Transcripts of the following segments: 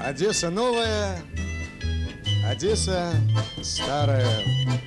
Одесса новая, Одесса старая.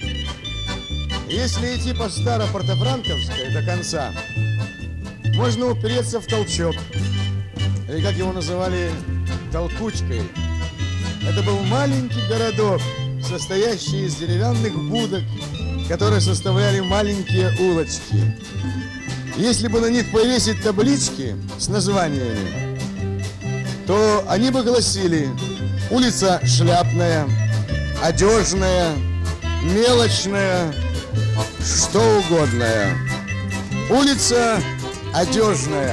Если идти по Старо-Портофранковской до конца, можно упереться в Толчок, или как его называли, Толкучкой. Это был маленький городок, состоящий из деревянных будок, которые составляли маленькие улочки. Если бы на них повесить таблички с названиями, то они бы гласили: улица Шляпная, Одежная, Мелочная, что угодное. Улица Одежная.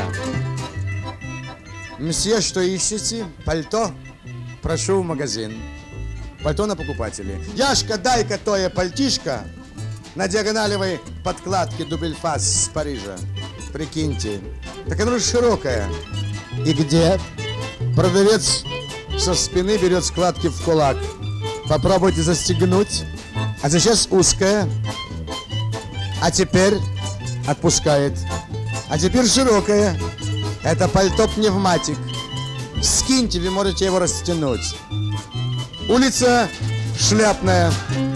Мсье, что ищете? Пальто? Прошу в магазин. Пальто на покупателей. Яшка, дай-ка тое пальтишко на диагоналевой подкладке Дубельфас с Парижа. Прикиньте. Так оно же широкое. И где? Продавец со спины берет складки в кулак. Попробуйте застегнуть. А сейчас узкое. А теперь отпускает. А теперь широкое. Это пальто пневматик. Скиньте, вы можете его растянуть. Улица Шляпная.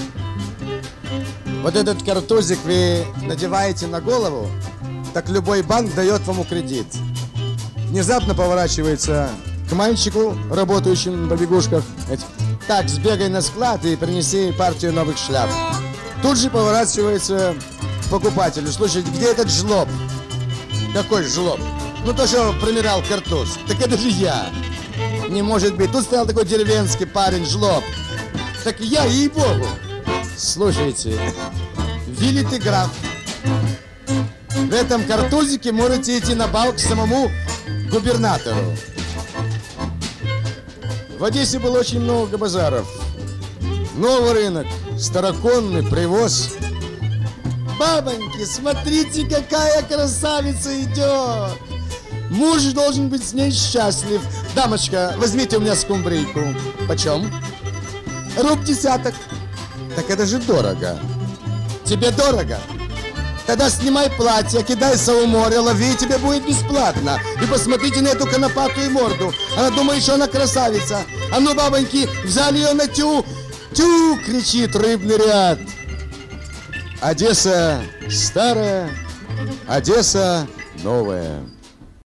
Вот этот картузик вы надеваете на голову, так любой банк дает вам кредит. Внезапно поворачивается к мальчику, работающему на побегушках. Так, сбегай на склад и принеси партию новых шляп. Тут же поворачивается к покупателю. Слушайте, где этот жлоб? Какой жлоб? Ну то, что примерял картуз. Так это же я. Не может быть. Тут стоял такой деревенский парень, жлоб. Так я, ей-богу. Слушайте, великий граф, в этом картузике можете идти на бал к самому губернатору. В Одессе было очень много базаров. Новый рынок, староконный привоз. Бабоньки, смотрите, какая красавица идет. Муж должен быть с ней счастлив. Дамочка, возьмите у меня скумбрийку. Почем? Руб 10. Так это же дорого. Тебе дорого? Тогда снимай платье, кидайся в море, лови, и тебе будет бесплатно. И посмотрите на эту конопатую морду. Она думает, что она красавица. А ну, бабоньки, взяли ее на тю. Тю, кричит рыбный ряд. Одесса старая, Одесса новая.